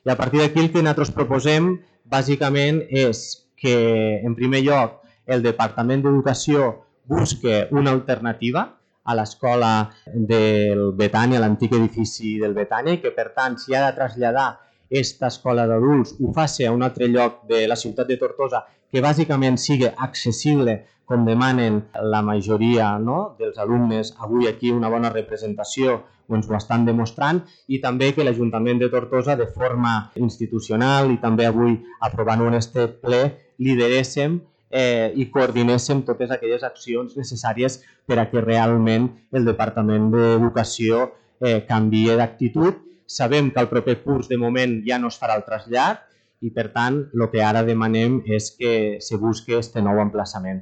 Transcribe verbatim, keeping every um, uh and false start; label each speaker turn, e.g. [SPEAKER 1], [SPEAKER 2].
[SPEAKER 1] I a partir d'aquí el que nosaltres proposem bàsicament és que, en primer lloc, el Departament d'Educació busque una alternativa a l'escola del Betània, a l'antic edifici del Betània, i que, per tant, si ha de traslladar aquesta escola d'adults, ho faci a un altre lloc de la ciutat de Tortosa que bàsicament sigui accessible, com demanen la majoria no, dels alumnes. Avui aquí una bona representació ens ho estan demostrant, i també que l'Ajuntament de Tortosa, de forma institucional i també avui aprovant-ho en este ple, lideréssim eh, i coordinéssim totes aquelles accions necessàries per a que realment el Departament d'Educació eh, canvie d'actitud. Sabem que el proper curs, de moment, ja no es farà el trasllat i, per tant, el que ara demanem és que se busque este nou emplaçament.